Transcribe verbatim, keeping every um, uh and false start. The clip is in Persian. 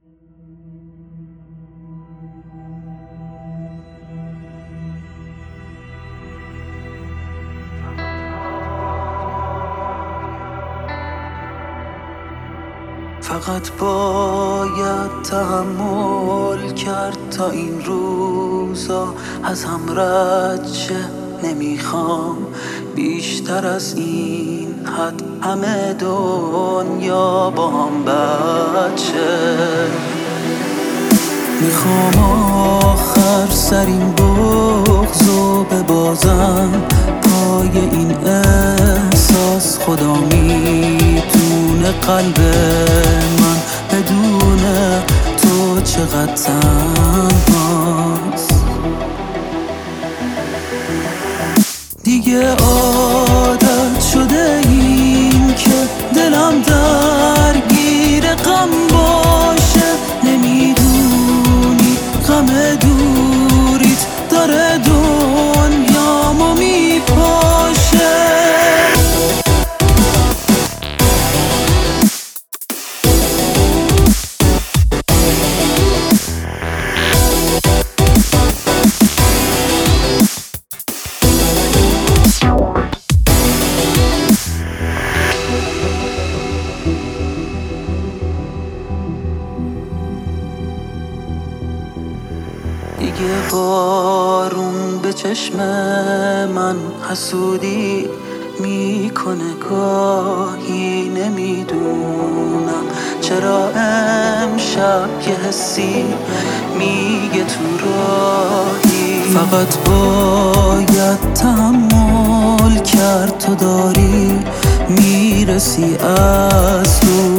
فقط باید تحمل کرد تا این روزا از هم رد شه. نمیخوام بیشتر از این حد همه دنیا با هم بد شه. میخوام آخر سر این بغضو ببازم پای این احساس. خدا میدونه قلب من بدون تو چقدر تنهاست. دیگه عادت شده این که دلم درگیر غم باشه. نمیدونی غم دوریت داره دنیامو میپاشه. دیگه بارون به چشم من حسودی میکنه گاهی. نمیدونم چرا امشب یه حسی میگه تو راهی. فقط باید تحمل کرد تو داری میرسی از تو